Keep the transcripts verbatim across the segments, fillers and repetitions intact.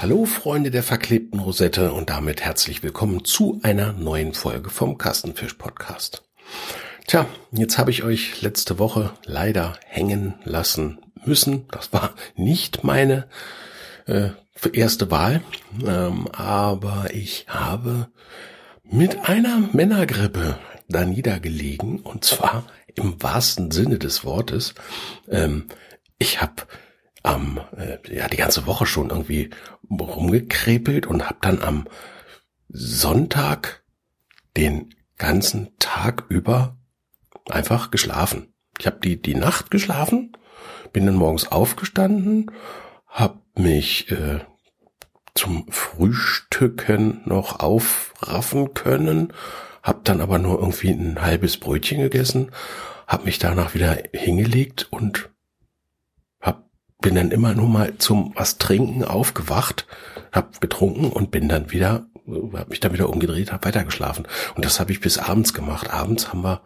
Hallo Freunde der verklebten Rosette und damit herzlich willkommen zu einer neuen Folge vom Kastenfisch Podcast. Tja, jetzt habe ich euch letzte Woche leider hängen lassen müssen. Das war nicht meine äh, erste Wahl, ähm, aber ich habe mit einer Männergrippe da niedergelegen und zwar im wahrsten Sinne des Wortes. Ähm, ich habe am äh, ja die ganze Woche schon irgendwie rumgekrepelt und habe dann am Sonntag den ganzen Tag über einfach geschlafen. Ich habe die die Nacht geschlafen, bin dann morgens aufgestanden, habe mich äh, zum Frühstücken noch aufraffen können, habe dann aber nur irgendwie ein halbes Brötchen gegessen, habe mich danach wieder hingelegt und hab bin dann immer nur mal zum was trinken aufgewacht, hab getrunken und bin dann wieder, hab mich dann wieder umgedreht, hab weitergeschlafen. Und das habe ich bis abends gemacht. Abends haben wir,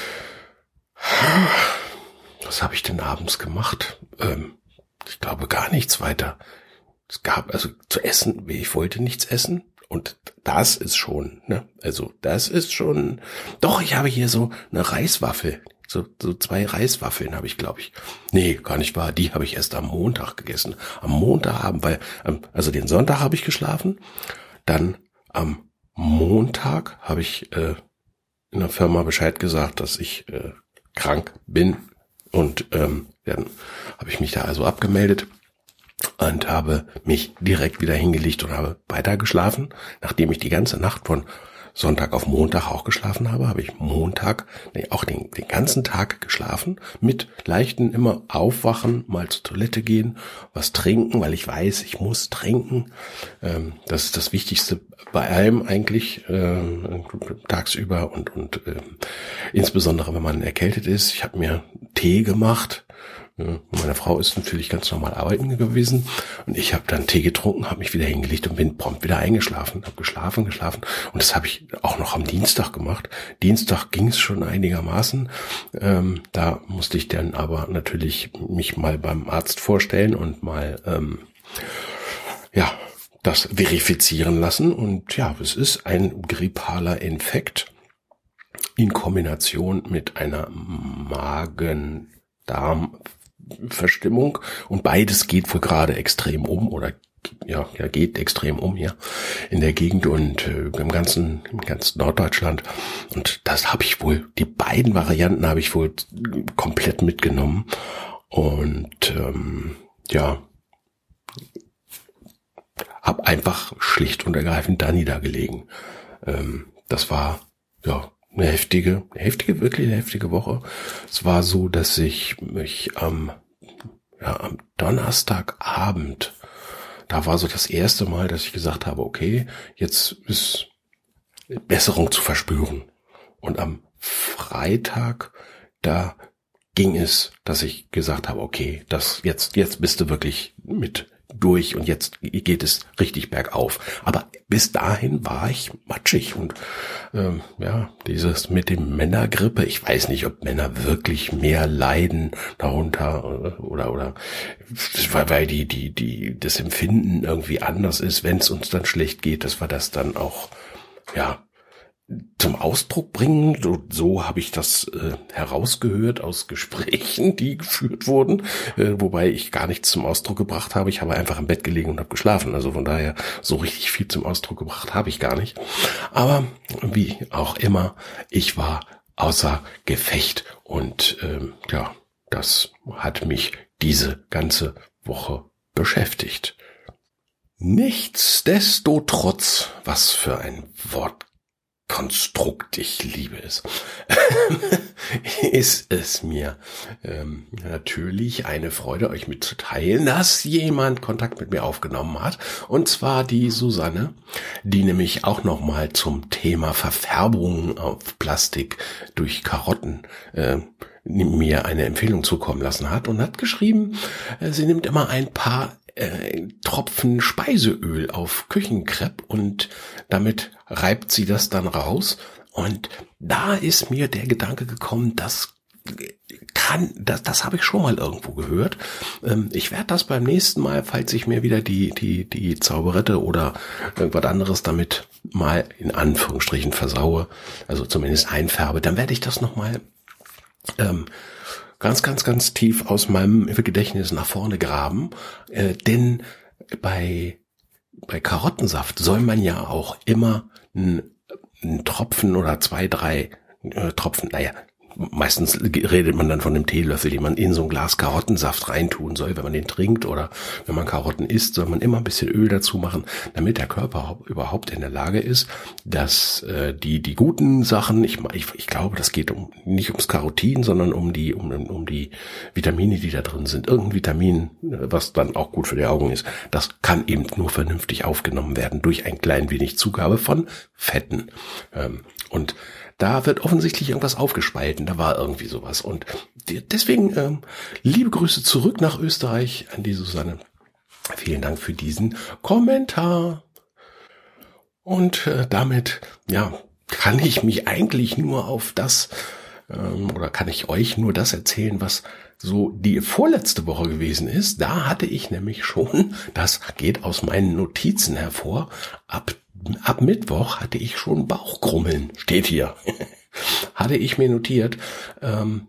was habe ich denn abends gemacht? Ähm, ich glaube gar nichts weiter. Es gab also zu essen, ich wollte nichts essen. Und das ist schon, ne, also das ist schon, doch, ich habe hier so eine Reiswaffel. So, so zwei Reiswaffeln habe ich, glaube ich. Nee, gar nicht wahr. Die habe ich erst am Montag gegessen. Am Montagabend, weil, also den Sonntag habe ich geschlafen. Dann am Montag habe ich äh, in der Firma Bescheid gesagt, dass ich äh, krank bin. Und ähm, dann habe ich mich da also abgemeldet und habe mich direkt wieder hingelegt und habe weiter geschlafen. Nachdem ich die ganze Nacht von Sonntag auf Montag auch geschlafen habe, habe ich Montag nee, auch den, den ganzen Tag geschlafen, mit leichten immer aufwachen, mal zur Toilette gehen, was trinken, weil ich weiß, ich muss trinken. Ähm, das ist das Wichtigste bei allem eigentlich äh, tagsüber und und äh, insbesondere, wenn man erkältet ist. Ich habe mir Tee gemacht. Meine Frau ist natürlich ganz normal arbeiten gewesen und ich habe dann Tee getrunken, habe mich wieder hingelegt und bin prompt wieder eingeschlafen, habe geschlafen, geschlafen und das habe ich auch noch am Dienstag gemacht. Dienstag ging es schon einigermaßen, ähm, da musste ich dann aber natürlich mich mal beim Arzt vorstellen und mal ähm, ja das verifizieren lassen und ja, es ist ein grippaler Infekt in Kombination mit einer Magen-Darm Verstimmung und beides geht wohl gerade extrem um oder ja, ja geht extrem um hier in der Gegend und äh, im ganzen im ganzen Norddeutschland und das habe ich wohl, die beiden Varianten habe ich wohl komplett mitgenommen und ähm, ja, habe einfach schlicht und ergreifend da niedergelegen. Ähm, das war ja eine heftige, eine heftige, wirklich eine heftige Woche. Es war so, dass ich mich am, ja, am Donnerstagabend, da war so das erste Mal, dass ich gesagt habe, okay, jetzt ist Besserung zu verspüren. Und am Freitag, da ging es, dass ich gesagt habe, okay, das jetzt, jetzt bist du wirklich mit durch und jetzt geht es richtig bergauf. Aber bis dahin war ich matschig und ähm, ja, dieses mit dem Männergrippe, ich weiß nicht, ob Männer wirklich mehr leiden darunter oder oder weil, weil die die die das Empfinden irgendwie anders ist, wenn es uns dann schlecht geht, dass wir das dann auch ja zum Ausdruck bringen. So, so habe ich das äh, herausgehört aus Gesprächen, die geführt wurden, äh, wobei ich gar nichts zum Ausdruck gebracht habe. Ich habe einfach im Bett gelegen und habe geschlafen. Also von daher so richtig viel zum Ausdruck gebracht habe ich gar nicht. Aber wie auch immer, ich war außer Gefecht und ähm, ja, das hat mich diese ganze Woche beschäftigt. Nichtsdestotrotz, was für ein Wort Konstrukt, ich liebe es, ist es mir ähm, natürlich eine Freude, euch mitzuteilen, dass jemand Kontakt mit mir aufgenommen hat, und zwar die Susanne, die nämlich auch nochmal zum Thema Verfärbung auf Plastik durch Karotten äh, mir eine Empfehlung zukommen lassen hat und hat geschrieben, äh, sie nimmt immer ein paar äh, Tropfen Speiseöl auf Küchenkrepp und damit reibt sie das dann raus. Und da ist mir der Gedanke gekommen, das kann, das, das habe ich schon mal irgendwo gehört. Ähm, ich werde das beim nächsten Mal, falls ich mir wieder die, die, die Zauberette oder irgendwas anderes damit mal in Anführungsstrichen versaue, also zumindest einfärbe, dann werde ich das nochmal ähm, ganz, ganz, ganz tief aus meinem Gedächtnis nach vorne graben. Äh, denn bei, bei Karottensaft soll man ja auch immer einen, einen Tropfen oder zwei, drei äh, Tropfen, naja, meistens redet man dann von einem Teelöffel, den man in so ein Glas Karottensaft reintun soll, wenn man den trinkt, oder wenn man Karotten isst, soll man immer ein bisschen Öl dazu machen, damit der Körper überhaupt in der Lage ist, dass äh, die die guten Sachen, ich, ich ich glaube, das geht um nicht ums Carotin, sondern um die um um die Vitamine, die da drin sind. Irgendein Vitamin, was dann auch gut für die Augen ist, das kann eben nur vernünftig aufgenommen werden durch ein klein wenig Zugabe von Fetten. Ähm, und da wird offensichtlich irgendwas aufgespalten, da war irgendwie sowas. Und deswegen ähm, liebe Grüße zurück nach Österreich an die Susanne. Vielen Dank für diesen Kommentar. Und äh, damit, ja, kann ich mich eigentlich nur auf das, ähm, oder kann ich euch nur das erzählen, was so die vorletzte Woche gewesen ist. Da hatte ich nämlich schon, das geht aus meinen Notizen hervor, ab Ab Mittwoch hatte ich schon Bauchkrummeln, steht hier. Hatte ich mir notiert. Ähm,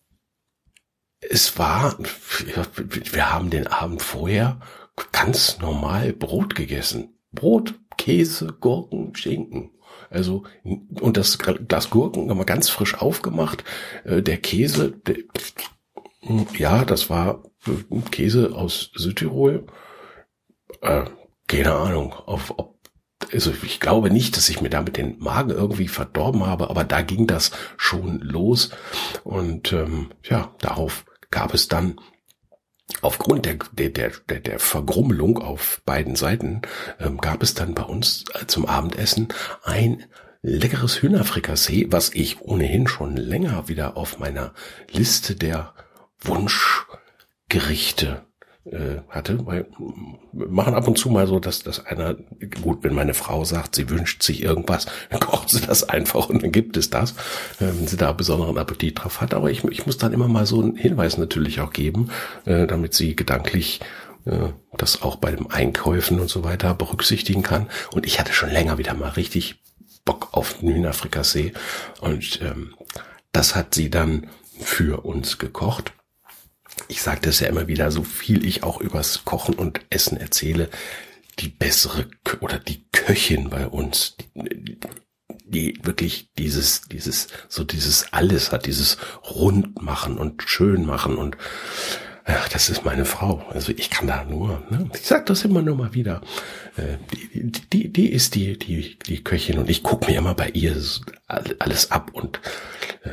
es war, wir haben den Abend vorher ganz normal Brot gegessen. Brot, Käse, Gurken, Schinken. Also, und das Glas Gurken haben wir ganz frisch aufgemacht. Der Käse, der, ja, das war Käse aus Südtirol. Äh, keine Ahnung, auf, ob Also ich glaube nicht, dass ich mir damit den Magen irgendwie verdorben habe, aber da ging das schon los. Und ähm, ja, darauf gab es dann aufgrund der der der der Vergrummelung auf beiden Seiten ähm, gab es dann bei uns zum Abendessen ein leckeres Hühnerfrikassee, was ich ohnehin schon länger wieder auf meiner Liste der Wunschgerichte hatte, weil wir machen ab und zu mal so, dass dass einer, gut, wenn meine Frau sagt, sie wünscht sich irgendwas, dann kocht sie das einfach und dann gibt es das, wenn sie da besonderen Appetit drauf hat. Aber ich, ich muss dann immer mal so einen Hinweis natürlich auch geben, damit sie gedanklich das auch bei den Einkäufen und so weiter berücksichtigen kann. Und ich hatte schon länger wieder mal richtig Bock auf den Hühnerfrikassee und ähm, das hat sie dann für uns gekocht. Ich sage das ja immer wieder, so viel ich auch übers Kochen und Essen erzähle, die bessere oder die Köchin bei uns, die, die wirklich dieses, dieses, so dieses alles hat, dieses Rundmachen und Schönmachen und ach, das ist meine Frau. Also ich kann da nur, ne? Ich sage das immer nur mal wieder. Äh, die, die, die ist die, die, die Köchin und ich gucke mir immer bei ihr alles ab und äh,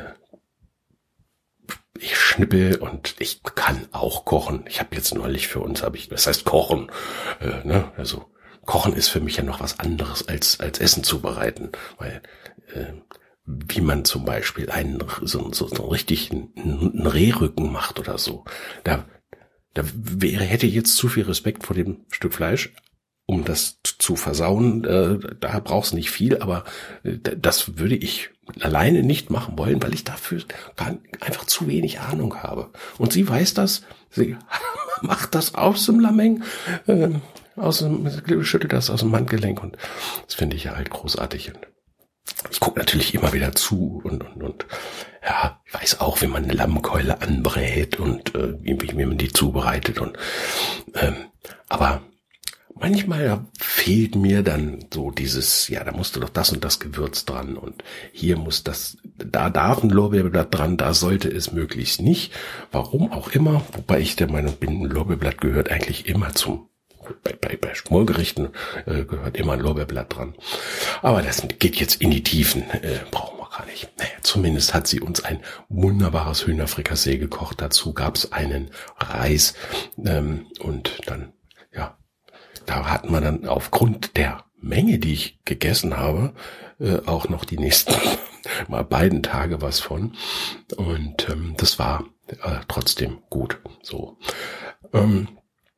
ich schnippel und ich kann auch kochen. Ich habe jetzt neulich für uns, habe ich, das heißt kochen, äh, ne? Also Kochen ist für mich ja noch was anderes als als Essen zubereiten, weil äh, wie man zum Beispiel einen so, so, so richtig einen, einen Rehrücken macht oder so, da da wäre hätte ich jetzt zu viel Respekt vor dem Stück Fleisch, um das zu versauen. Äh, da brauchst nicht viel, aber äh, das würde ich alleine nicht machen wollen, weil ich dafür gar, einfach zu wenig Ahnung habe. Und sie weiß das, sie macht das aus dem Lameng, äh, aus dem, schüttelt das aus dem Handgelenk und das finde ich ja halt großartig. Und ich gucke natürlich immer wieder zu und, und, und ja, ich weiß auch, wie man eine Lammkeule anbrät und äh, wie, wie man die zubereitet und ähm, aber manchmal fehlt mir dann so dieses, ja, da musste doch das und das Gewürz dran und hier muss das, da darf ein Lorbeerblatt dran, da sollte es möglichst nicht. Warum auch immer, wobei ich der Meinung bin, ein Lorbeerblatt gehört eigentlich immer zum, bei, bei, bei Schmorgerichten äh, gehört immer ein Lorbeerblatt dran. Aber das geht jetzt in die Tiefen, äh, brauchen wir gar nicht. Naja, zumindest hat sie uns ein wunderbares Hühnerfrikassee gekocht. Dazu gab es einen Reis ähm, und dann, ja, da hat man dann aufgrund der Menge, die ich gegessen habe, äh, auch noch die nächsten mal beiden Tage was von. Und ähm, das war äh, trotzdem gut. So. Ähm,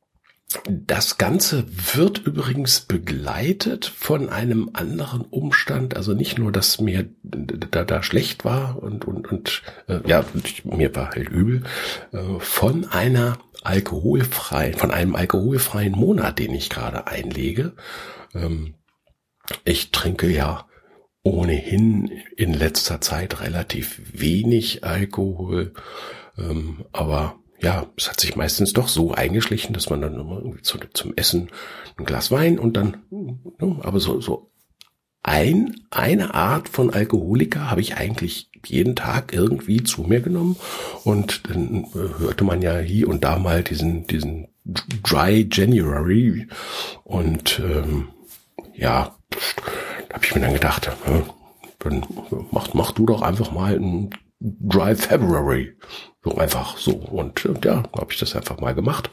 Das Ganze wird übrigens begleitet von einem anderen Umstand, also nicht nur, dass mir da, da schlecht war und, und, und äh, ja, mir war halt übel, äh, von einer alkoholfreien, von einem alkoholfreien Monat, den ich gerade einlege. Ähm, ich trinke ja ohnehin in letzter Zeit relativ wenig Alkohol, ähm, aber ja, es hat sich meistens doch so eingeschlichen, dass man dann immer irgendwie zu, zum Essen ein Glas Wein und dann, ne, aber so, so ein, eine Art von Alkoholiker habe ich eigentlich jeden Tag irgendwie zu mir genommen und dann hörte man ja hier und da mal diesen, diesen Dry January und ähm, ja, da habe ich mir dann gedacht, ja, dann mach, mach du doch einfach mal ein Dry February. So einfach so. Und ja, habe ich das einfach mal gemacht.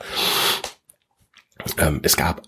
Ähm, es gab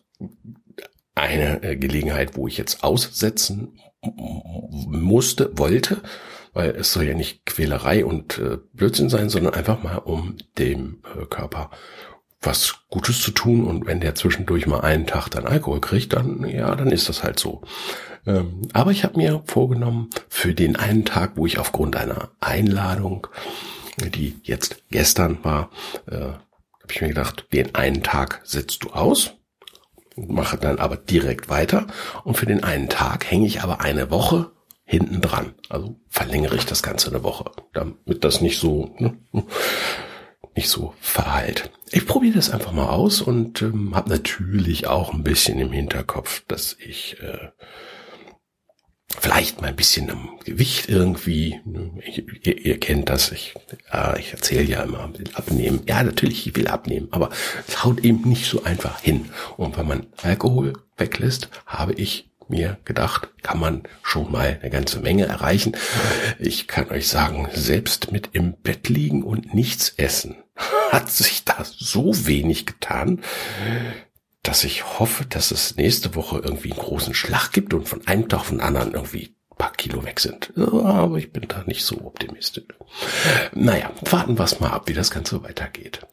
eine äh, Gelegenheit, wo ich jetzt aussetzen musste, wollte, weil es soll ja nicht Quälerei und äh, Blödsinn sein, sondern einfach mal, um dem äh, Körper was Gutes zu tun. Und wenn der zwischendurch mal einen Tag dann Alkohol kriegt, dann ja, dann ist das halt so. Ähm, aber ich habe mir vorgenommen, für den einen Tag, wo ich aufgrund einer Einladung, die jetzt gestern war, äh, habe ich mir gedacht, den einen Tag setzt du aus, mache dann aber direkt weiter und für den einen Tag hänge ich aber eine Woche hinten dran. Also verlängere ich das Ganze eine Woche, damit das nicht so ne, nicht so verhallt. Ich probiere das einfach mal aus und ähm, habe natürlich auch ein bisschen im Hinterkopf, dass ich äh, vielleicht mal ein bisschen am Gewicht irgendwie, ich, ihr, ihr kennt das, ich, ja, ich erzähle ja immer, abnehmen. Ja, natürlich, ich will abnehmen, aber es haut eben nicht so einfach hin. Und wenn man Alkohol weglässt, habe ich mir gedacht, kann man schon mal eine ganze Menge erreichen. Ich kann euch sagen, selbst mit im Bett liegen und nichts essen, hat sich da so wenig getan, dass ich hoffe, dass es nächste Woche irgendwie einen großen Schlag gibt und von einem Tag auf den anderen irgendwie ein paar Kilo weg sind. Aber ich bin da nicht so optimistisch. Naja, warten wir es mal ab, wie das Ganze weitergeht.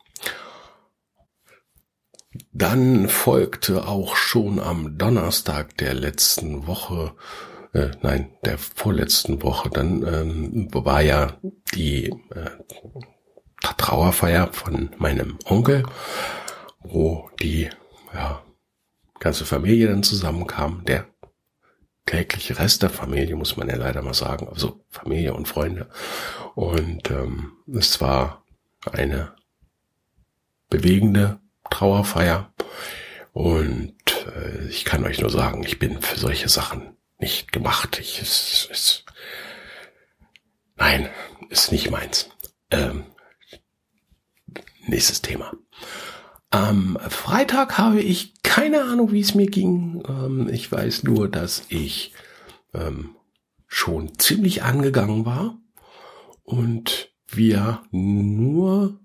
Dann folgte auch schon am Donnerstag der letzten Woche, äh, nein, der vorletzten Woche, dann ähm, war ja die äh, Trauerfeier von meinem Onkel, wo die ja, ganze Familie dann zusammenkam, der klägliche Rest der Familie, muss man ja leider mal sagen, also Familie und Freunde. Und ähm, es war eine bewegende Trauerfeier und äh, ich kann euch nur sagen, ich bin für solche Sachen nicht gemacht. Ich es, es, nein, ist nicht meins. Ähm, nächstes Thema. Am Freitag habe ich keine Ahnung, wie es mir ging. Ähm, ich weiß nur, dass ich ähm, schon ziemlich angegangen war und wir nur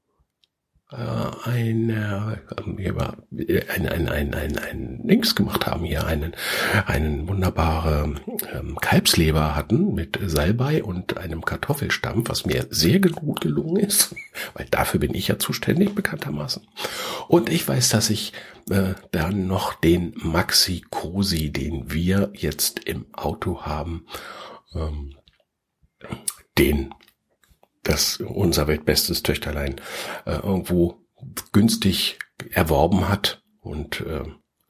äh, eine, äh, ein, ein, ein, ein, ein Links gemacht haben hier, einen, einen wunderbare ähm, Kalbsleber hatten mit Salbei und einem Kartoffelstampf, was mir sehr gut gelungen ist, weil dafür bin ich ja zuständig, bekanntermaßen. Und ich weiß, dass ich äh, dann noch den Maxi Cosi, den wir jetzt im Auto haben, ähm, den das unser weltbestes Töchterlein äh, irgendwo günstig erworben hat und äh,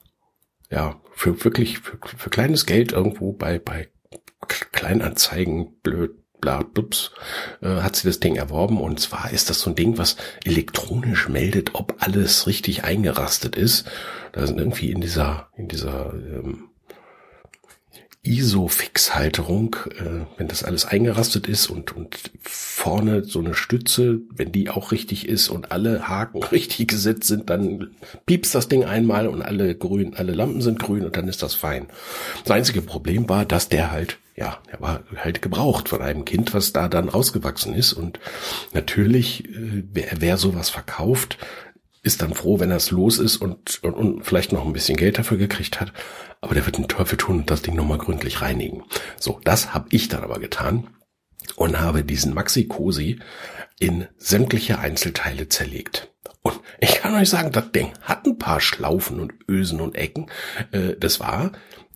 ja für wirklich für, für kleines Geld irgendwo bei bei Kleinanzeigen blöd bla blups, äh, hat sie das Ding erworben und zwar ist das so ein Ding, was elektronisch meldet, ob alles richtig eingerastet ist. Da sind irgendwie in dieser in dieser ähm, I S O-Fix-Halterung, äh, wenn das alles eingerastet ist und und vorne so eine Stütze, wenn die auch richtig ist und alle Haken richtig gesetzt sind, dann piepst das Ding einmal und alle grün, alle Lampen sind grün und dann ist das fein. Das einzige Problem war, dass der halt, ja, der war halt gebraucht von einem Kind, was da dann ausgewachsen ist und natürlich, äh, wer, wer sowas verkauft, ist dann froh, wenn das los ist und, und, und vielleicht noch ein bisschen Geld dafür gekriegt hat. Aber der wird den Teufel tun und das Ding nochmal gründlich reinigen. So, das habe ich dann aber getan und habe diesen Maxi Cosi in sämtliche Einzelteile zerlegt. Und ich kann euch sagen, das Ding hat ein paar Schlaufen und Ösen und Ecken. Äh, das war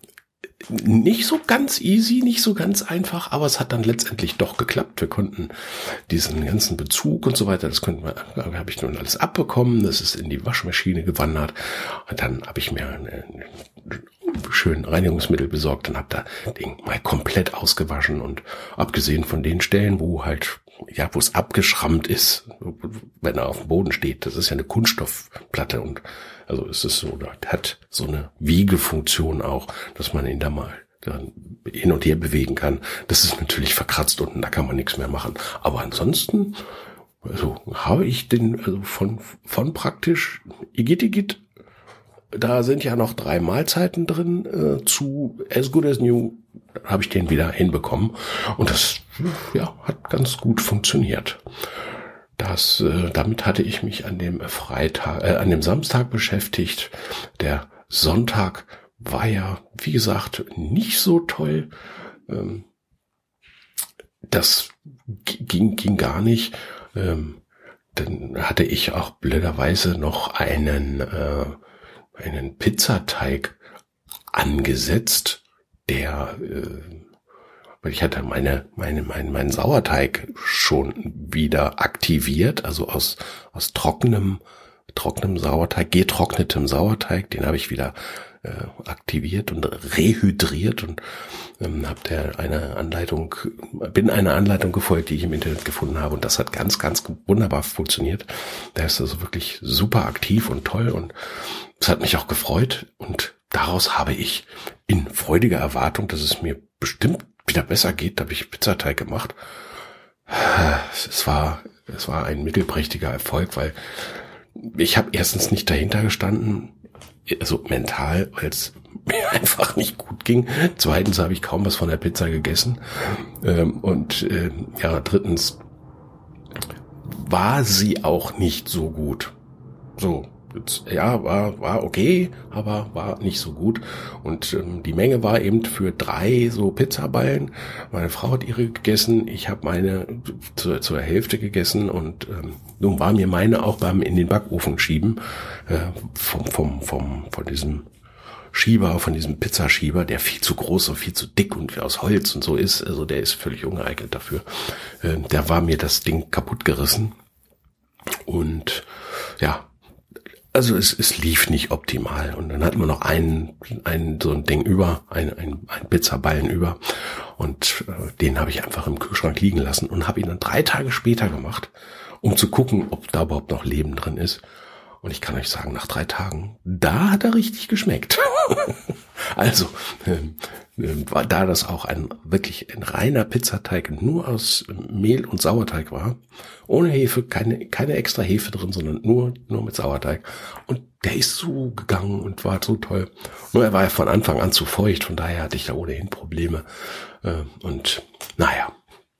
nicht so ganz easy, nicht so ganz einfach, aber es hat dann letztendlich doch geklappt. Wir konnten diesen ganzen Bezug und so weiter, das konnten wir, habe ich nun alles abbekommen, das ist in die Waschmaschine gewandert und dann habe ich mir einen schönen Reinigungsmittel besorgt und habe da Ding mal komplett ausgewaschen und abgesehen von den Stellen, wo halt, ja, wo es abgeschrammt ist, wenn er auf dem Boden steht, das ist ja eine Kunststoffplatte und also es ist so, das hat so eine Wiegefunktion auch, dass man ihn da mal dann hin und her bewegen kann. Das ist natürlich verkratzt und da kann man nichts mehr machen. Aber ansonsten, also habe ich den, also von, von praktisch Igitt, Igitt, da sind ja noch drei Mahlzeiten drin, äh, zu As Good As New, habe ich den wieder hinbekommen. Und das, ja, hat ganz gut funktioniert. Das, äh, damit hatte ich mich an dem Freitag, äh, an dem Samstag beschäftigt. Der Sonntag war ja, wie gesagt, nicht so toll. Ähm, das ging, ging gar nicht. Ähm, dann hatte ich auch blöderweise noch einen, äh, einen Pizzateig angesetzt, der, äh, weil ich hatte meine, meine, mein, meinen Sauerteig schon wieder aktiviert, also aus, aus trockenem, trockenem Sauerteig, getrocknetem Sauerteig, den habe ich wieder äh, aktiviert und rehydriert und ähm, habe der eine Anleitung, bin einer Anleitung gefolgt, die ich im Internet gefunden habe und das hat ganz, ganz wunderbar funktioniert. Der ist also wirklich super aktiv und toll und es hat mich auch gefreut und daraus habe ich in freudiger Erwartung, dass es mir bestimmt wieder besser geht, habe ich Pizzateig gemacht. Es war, es war ein mittelprächtiger Erfolg, weil ich habe erstens nicht dahinter gestanden, also mental, weil es mir einfach nicht gut ging. Zweitens habe ich kaum was von der Pizza gegessen. Und ja, drittens war sie auch nicht so gut. So. Ja, war war okay, aber war nicht so gut. Und ähm, die Menge war eben für drei so Pizzaballen. Meine Frau hat ihre gegessen, ich habe meine zur, zur Hälfte gegessen und ähm, nun war mir meine auch beim in den Backofen schieben äh, vom vom vom von diesem Schieber, von diesem Pizzaschieber, der viel zu groß und viel zu dick und aus Holz und so ist. Also der ist völlig ungeeignet dafür. Äh, der war mir das Ding kaputt gerissen und ja. Also es, es lief nicht optimal und dann hatten wir noch einen, einen so ein Ding über, ein, ein, ein Pizzaballen über und äh, den habe ich einfach im Kühlschrank liegen lassen und habe ihn dann drei Tage später gemacht, um zu gucken, ob da überhaupt noch Leben drin ist. Und ich kann euch sagen, nach drei Tagen, da hat er richtig geschmeckt. Also, ähm, ähm, da das auch ein wirklich ein reiner Pizzateig nur aus Mehl und Sauerteig war, ohne Hefe, keine keine extra Hefe drin, sondern nur nur mit Sauerteig. Und der ist so gegangen und war so toll. Nur er war ja von Anfang an zu feucht, von daher hatte ich da ohnehin Probleme. Äh, und naja.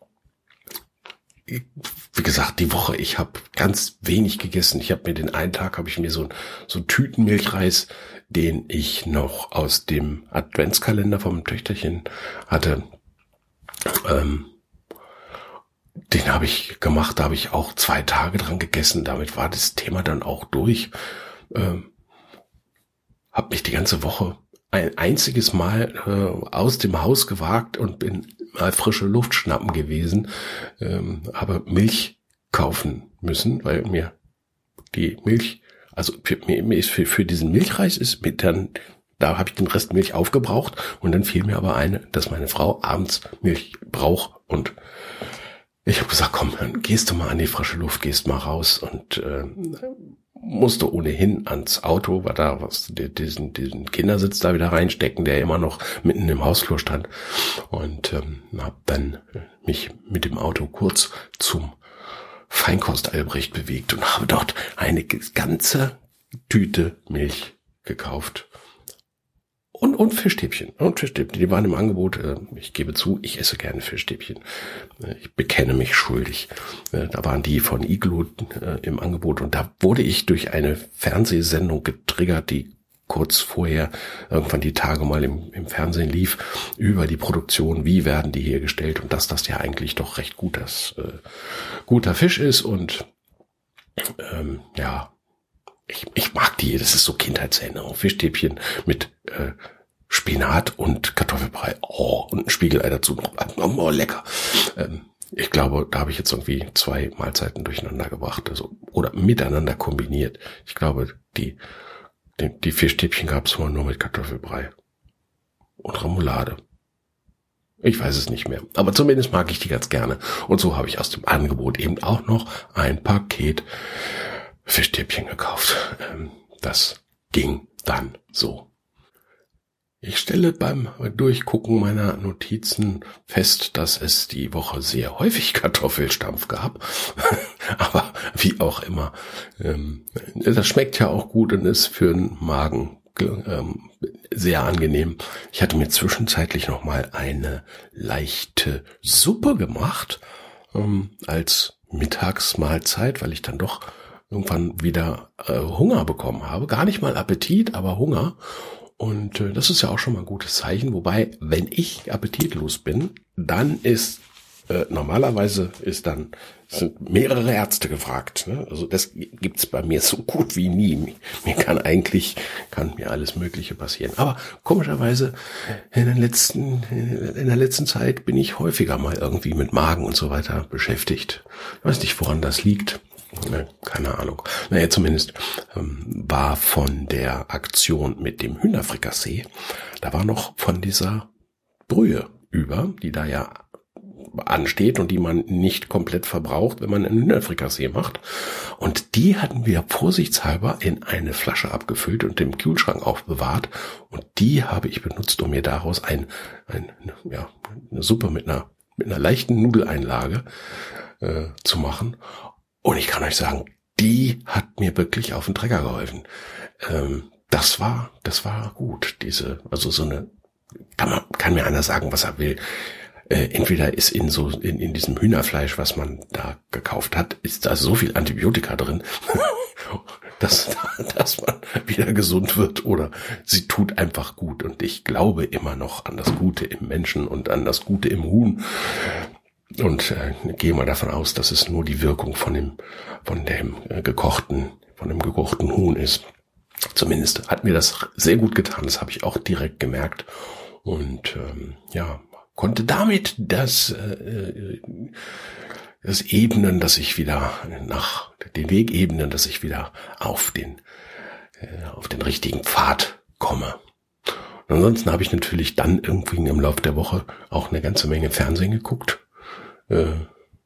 Wie gesagt, die Woche, ich habe ganz wenig gegessen. Ich habe mir den einen Tag, habe ich mir so, so Tütenmilchreis, den ich noch aus dem Adventskalender vom Töchterchen hatte, ähm, den habe ich gemacht, da habe ich auch zwei Tage dran gegessen. Damit war das Thema dann auch durch. Ähm, habe mich die ganze Woche ein einziges Mal äh, aus dem Haus gewagt und bin mal frische Luft schnappen gewesen, ähm, habe Milch kaufen müssen, weil mir die Milch, also für, mir ist für, für diesen Milchreis ist mit dann, da habe ich den Rest Milch aufgebraucht und dann fiel mir aber eine, dass meine Frau abends Milch braucht und ich habe gesagt, komm, dann gehst du mal an die frische Luft, gehst mal raus und äh, musste ohnehin ans Auto, war da was, diesen, diesen Kindersitz da wieder reinstecken, der immer noch mitten im Hausflur stand und ähm, habe dann mich mit dem Auto kurz zum Feinkost Albrecht bewegt und habe dort eine ganze Tüte Milch gekauft. Und, und Fischstäbchen. Und Fischstäbchen. Die waren im Angebot. Ich gebe zu, ich esse gerne Fischstäbchen. Ich bekenne mich schuldig. Da waren die von Iglo im Angebot. Und da wurde ich durch eine Fernsehsendung getriggert, die kurz vorher irgendwann die Tage mal im, im Fernsehen lief, über die Produktion, wie werden die hergestellt und dass das ja eigentlich doch recht gutes, äh, guter Fisch ist. Und ähm, ja, ich, ich mag die, das ist so Kindheitserinnerung. Fischstäbchen mit äh, Spinat und Kartoffelbrei. Oh, und ein Spiegelei dazu. Oh, lecker. Ähm, ich glaube, da habe ich jetzt irgendwie zwei Mahlzeiten durcheinander gebracht, also oder miteinander kombiniert. Ich glaube, die die, die Fischstäbchen gab es nur mit Kartoffelbrei und Remoulade. Ich weiß es nicht mehr, aber zumindest mag ich die ganz gerne. Und so habe ich aus dem Angebot eben auch noch ein Paket Fischstäbchen gekauft. Ähm, das ging dann so. Ich stelle beim Durchgucken meiner Notizen fest, dass es die Woche sehr häufig Kartoffelstampf gab. Aber wie auch immer, ähm, das schmeckt ja auch gut und ist für den Magen ähm, sehr angenehm. Ich hatte mir zwischenzeitlich noch mal eine leichte Suppe gemacht ähm, als Mittagsmahlzeit, weil ich dann doch irgendwann wieder äh, Hunger bekommen habe. Gar nicht mal Appetit, aber Hunger. Und äh, das ist ja auch schon mal ein gutes Zeichen. Wobei, wenn ich appetitlos bin, dann ist äh, normalerweise ist dann sind mehrere Ärzte gefragt. Ne? Also das gibt's bei mir so gut wie nie. Mir kann eigentlich kann mir alles Mögliche passieren. Aber komischerweise in den letzten in der letzten Zeit bin ich häufiger mal irgendwie mit Magen und so weiter beschäftigt. Ich weiß nicht, woran das liegt. Ne, keine Ahnung. Naja, zumindest ähm, war von der Aktion mit dem Hühnerfrikassee, da war noch von dieser Brühe über, die da ja ansteht und die man nicht komplett verbraucht, wenn man einen Hühnerfrikassee macht. Und die hatten wir vorsichtshalber in eine Flasche abgefüllt und im Kühlschrank aufbewahrt. Und die habe ich benutzt, um mir daraus ein, ein ja, eine Suppe mit einer, mit einer leichten Nudeleinlage äh, zu machen. Und ich kann euch sagen, die hat mir wirklich auf den Trecker geholfen. Ähm, das war, das war gut. Diese, also so eine, kann man, kann mir einer sagen, was er will. Äh, entweder ist in so, in, in diesem Hühnerfleisch, was man da gekauft hat, ist da so viel Antibiotika drin, dass, dass man wieder gesund wird, oder sie tut einfach gut. Und ich glaube immer noch an das Gute im Menschen und an das Gute im Huhn. Und äh, gehe mal davon aus, dass es nur die Wirkung von dem, von dem äh, gekochten, von dem gekochten Huhn ist. Zumindest hat mir das sehr gut getan. Das habe ich auch direkt gemerkt und ähm, ja, konnte damit das äh, das ebnen, dass ich wieder nach den Weg ebnen, dass ich wieder auf den äh, auf den richtigen Pfad komme. Und ansonsten habe ich natürlich dann irgendwie im Laufe der Woche auch eine ganze Menge Fernsehen geguckt. Äh,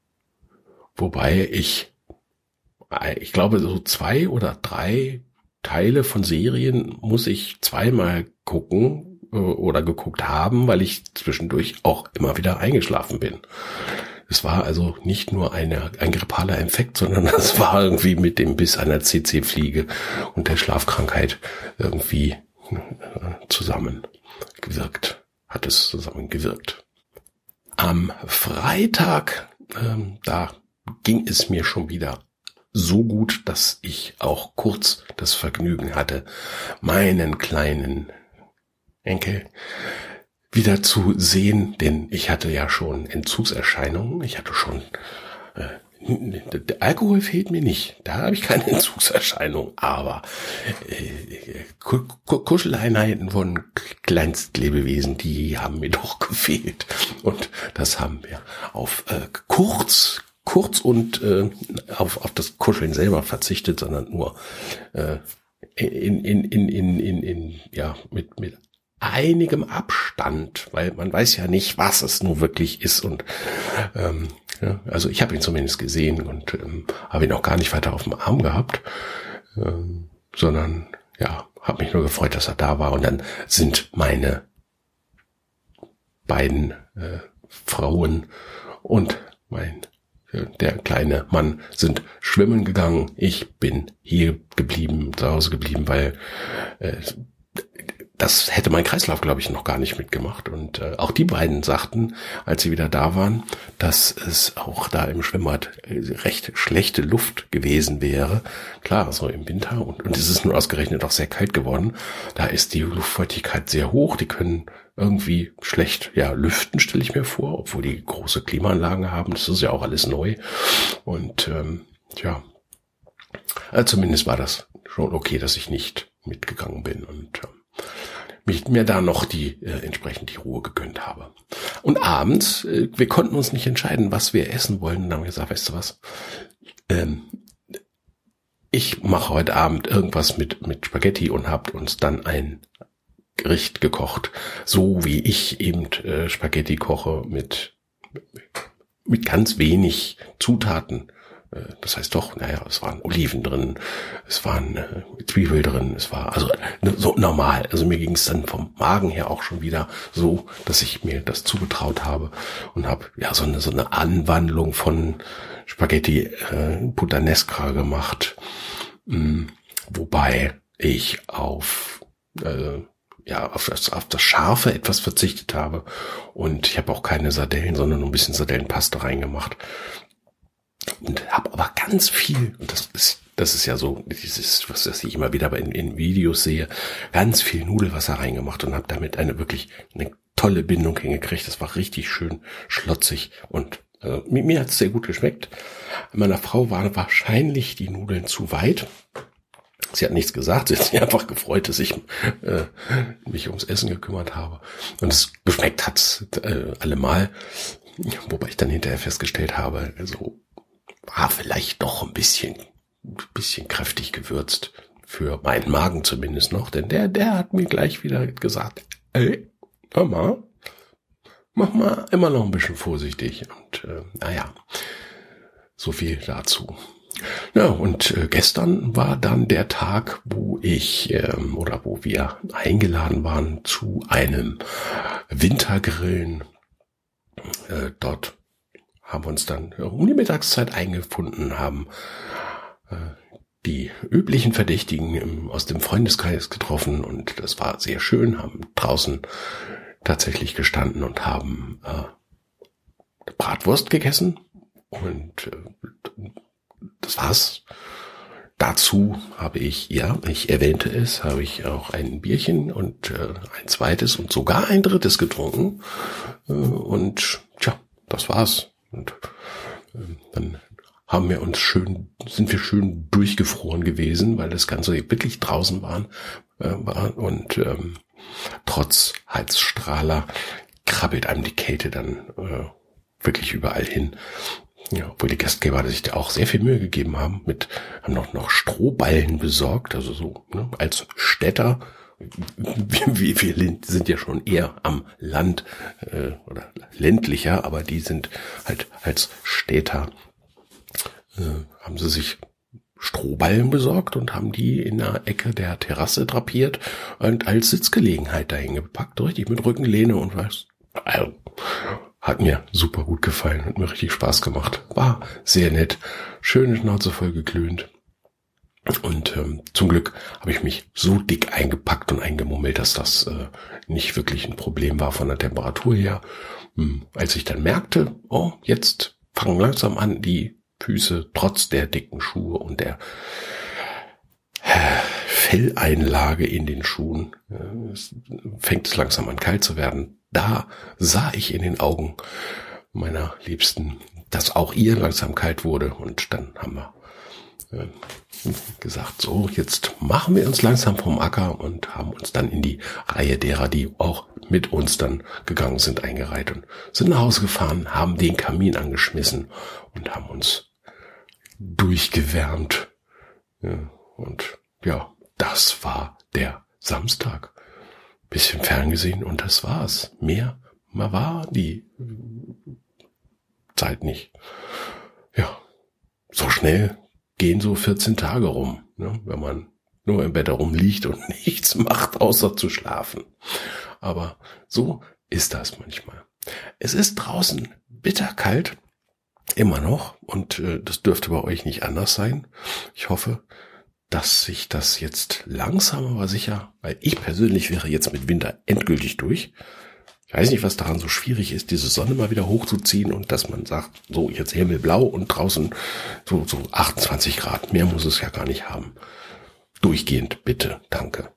wobei ich, ich glaube, so zwei oder drei Teile von Serien muss ich zweimal gucken äh, oder geguckt haben, weil ich zwischendurch auch immer wieder eingeschlafen bin. Es war also nicht nur eine, ein grippaler Infekt, sondern es war irgendwie mit dem Biss einer C C-Fliege und der Schlafkrankheit irgendwie äh, zusammengewirkt, hat es zusammengewirkt. Am Freitag, ähm, da ging es mir schon wieder so gut, dass ich auch kurz das Vergnügen hatte, meinen kleinen Enkel wieder zu sehen, denn ich hatte ja schon Entzugserscheinungen. Ich hatte schon, äh, der Alkohol fehlt mir nicht, da habe ich keine Entzugserscheinung, aber äh, Kuscheleinheiten von Kleinstlebewesen, die haben mir doch gefehlt. Und das haben wir auf äh, kurz, kurz und äh, auf, auf das Kuscheln selber verzichtet, sondern nur äh, in, in, in, in, in, in, ja, mit, mit einigem Abstand, weil man weiß ja nicht, was es nun wirklich ist. Und ähm, ja, also ich habe ihn zumindest gesehen und ähm, habe ihn auch gar nicht weiter auf dem Arm gehabt, ähm, sondern ja, habe mich nur gefreut, dass er da war. Und dann sind meine beiden äh, Frauen und mein äh, der kleine Mann sind schwimmen gegangen. Ich bin hier geblieben, zu Hause geblieben, weil äh, das hätte mein Kreislauf, glaube ich, noch gar nicht mitgemacht. Und äh, auch die beiden sagten, als sie wieder da waren, dass es auch da im Schwimmbad recht schlechte Luft gewesen wäre. Klar, so im Winter. Und, und es ist nun ausgerechnet auch sehr kalt geworden. Da ist die Luftfeuchtigkeit sehr hoch. Die können irgendwie schlecht ja lüften, stelle ich mir vor, obwohl die große Klimaanlagen haben. Das ist ja auch alles neu. Und ähm, ja, also zumindest war das schon okay, dass ich nicht mitgegangen bin und äh, mich mir da noch die äh, entsprechend die Ruhe gegönnt habe. Und abends, äh, wir konnten uns nicht entscheiden, was wir essen wollen. Und dann haben wir gesagt, weißt du was, ähm, ich mache heute Abend irgendwas mit mit Spaghetti und habt uns dann ein Gericht gekocht, so wie ich eben äh, Spaghetti koche mit mit ganz wenig Zutaten. Das heißt doch, naja, es waren Oliven drin, es waren äh, Zwiebel drin, es war also so normal. Also mir ging es dann vom Magen her auch schon wieder so, dass ich mir das zugetraut habe und habe ja so eine so eine Anwandlung von Spaghetti äh, Puttanesca gemacht, mh, wobei ich auf äh, ja auf das, auf das Scharfe etwas verzichtet habe und ich habe auch keine Sardellen, sondern nur ein bisschen Sardellenpaste reingemacht. Und habe aber ganz viel, und das ist, das ist ja so, dieses, was, was ich immer wieder in, in Videos sehe, ganz viel Nudelwasser reingemacht und habe damit eine wirklich eine tolle Bindung hingekriegt. Das war richtig schön schlotzig und äh, mir, mir hat es sehr gut geschmeckt. Meiner Frau waren wahrscheinlich die Nudeln zu weit. Sie hat nichts gesagt, sie hat sich einfach gefreut, dass ich äh, mich ums Essen gekümmert habe. Und es geschmeckt hat's äh, allemal, wobei ich dann hinterher festgestellt habe, also war vielleicht doch ein bisschen, ein bisschen kräftig gewürzt. Für meinen Magen zumindest noch. Denn der, der hat mir gleich wieder gesagt, ey, Mama, mach mal immer noch ein bisschen vorsichtig. Und äh, naja, so viel dazu. Ja, und äh, gestern war dann der Tag, wo ich ähm, oder wo wir eingeladen waren zu einem Wintergrillen. Äh, dort haben wir uns dann um die Mittagszeit eingefunden, haben äh, die üblichen Verdächtigen im, aus dem Freundeskreis getroffen und das war sehr schön, haben draußen tatsächlich gestanden und haben äh, Bratwurst gegessen und äh, das war's. Dazu habe ich, ja, ich erwähnte es, habe ich auch ein Bierchen und äh, ein zweites und sogar ein drittes getrunken äh, und tja, das war's. Und äh, dann haben wir uns schön, sind wir schön durchgefroren gewesen, weil das Ganze wirklich draußen waren, äh, war und ähm, trotz Heizstrahler krabbelt einem die Kälte dann äh, wirklich überall hin. Ja, obwohl die Gastgeber sich da auch sehr viel Mühe gegeben haben, mit haben noch noch Strohballen besorgt, also so ne, als Städter. Wir, wir sind ja schon eher am Land äh, oder ländlicher, aber die sind halt als Städter, äh, haben sie sich Strohballen besorgt und haben die in der Ecke der Terrasse drapiert und als Sitzgelegenheit dahin gepackt, richtig mit Rückenlehne und was. Also, hat mir super gut gefallen, hat mir richtig Spaß gemacht, war sehr nett, schöne Schnauze voll geklönt. Und ähm, zum Glück habe ich mich so dick eingepackt und eingemummelt, dass das äh, nicht wirklich ein Problem war von der Temperatur her. Hm, als ich dann merkte, oh, jetzt fangen langsam an die Füße, trotz der dicken Schuhe und der äh, Felleinlage in den Schuhen, äh, es fängt es langsam an kalt zu werden. Da sah ich in den Augen meiner Liebsten, dass auch ihr langsam kalt wurde. Und dann haben wir äh, gesagt, so, jetzt machen wir uns langsam vom Acker und haben uns dann in die Reihe derer, die auch mit uns dann gegangen sind, eingereiht und sind nach Hause gefahren, haben den Kamin angeschmissen und haben uns durchgewärmt. Ja, und ja, das war der Samstag. Bisschen ferngesehen und das war's. Mehr mal war die Zeit nicht. Ja, so schnell gehen so vierzehn Tage rum, ne, wenn man nur im Bett herumliegt und nichts macht, außer zu schlafen. Aber so ist das manchmal. Es ist draußen bitterkalt, immer noch, und äh, das dürfte bei euch nicht anders sein. Ich hoffe, dass sich das jetzt langsam aber sicher, weil ich persönlich wäre jetzt mit Winter endgültig durch. Ich weiß nicht, was daran so schwierig ist, diese Sonne mal wieder hochzuziehen und dass man sagt, so jetzt himmelblau und draußen so, so achtundzwanzig Grad. Mehr muss es ja gar nicht haben. Durchgehend, bitte, danke.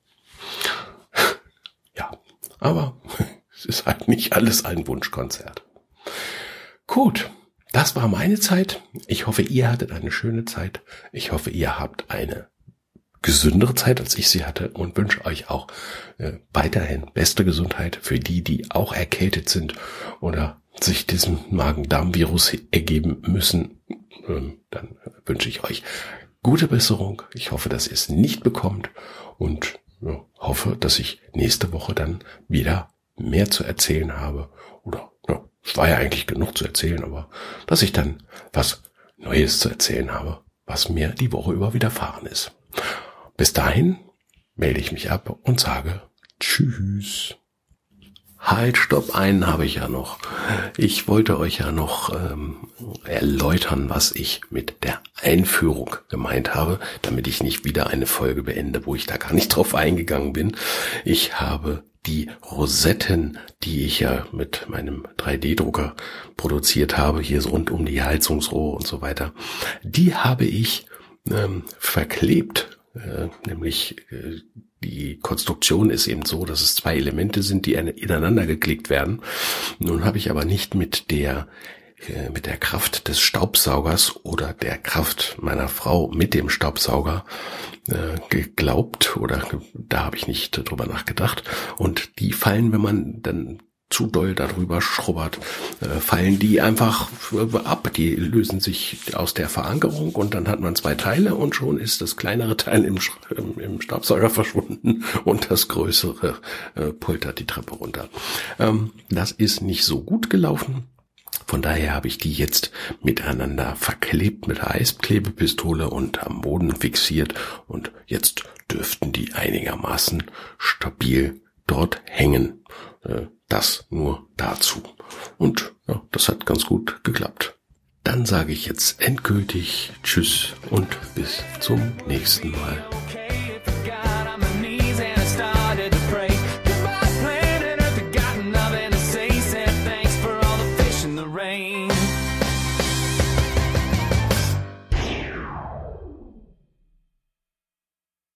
Ja, aber es ist halt nicht alles ein Wunschkonzert. Gut, das war meine Zeit. Ich hoffe, ihr hattet eine schöne Zeit. Ich hoffe, ihr habt eine gesündere Zeit, als ich sie hatte, und wünsche euch auch äh, weiterhin beste Gesundheit für die, die auch erkältet sind oder sich diesem Magen-Darm-Virus ergeben müssen. Ähm, dann wünsche ich euch gute Besserung. Ich hoffe, dass ihr es nicht bekommt und ja, hoffe, dass ich nächste Woche dann wieder mehr zu erzählen habe. Oder ja, es war ja eigentlich genug zu erzählen, aber dass ich dann was Neues zu erzählen habe, was mir die Woche über widerfahren ist. Bis dahin melde ich mich ab und sage Tschüss. Halt, stopp, einen habe ich ja noch. Ich wollte euch ja noch ähm, erläutern, was ich mit der Einführung gemeint habe, damit ich nicht wieder eine Folge beende, wo ich da gar nicht drauf eingegangen bin. Ich habe die Rosetten, die ich ja mit meinem drei D Drucker produziert habe, hier so rund um die Heizungsrohre und so weiter, die habe ich ähm, verklebt, äh, nämlich äh, die Konstruktion ist eben so, dass es zwei Elemente sind, die ineinander geklickt werden. Nun habe ich aber nicht mit der äh, mit der Kraft des Staubsaugers oder der Kraft meiner Frau mit dem Staubsauger äh, geglaubt oder da habe ich nicht drüber nachgedacht. Und die fallen, wenn man dann zu doll darüber schrubbert, äh, fallen die einfach ab. Die lösen sich aus der Verankerung und dann hat man zwei Teile und schon ist das kleinere Teil im, im, im Staubsauger verschwunden und das größere äh, poltert die Treppe runter. Ähm, das ist nicht so gut gelaufen. Von daher habe ich die jetzt miteinander verklebt mit der Eisklebepistole und am Boden fixiert und jetzt dürften die einigermaßen stabil dort hängen. Äh, Das nur dazu. Und ja, das hat ganz gut geklappt. Dann sage ich jetzt endgültig Tschüss und bis zum nächsten Mal.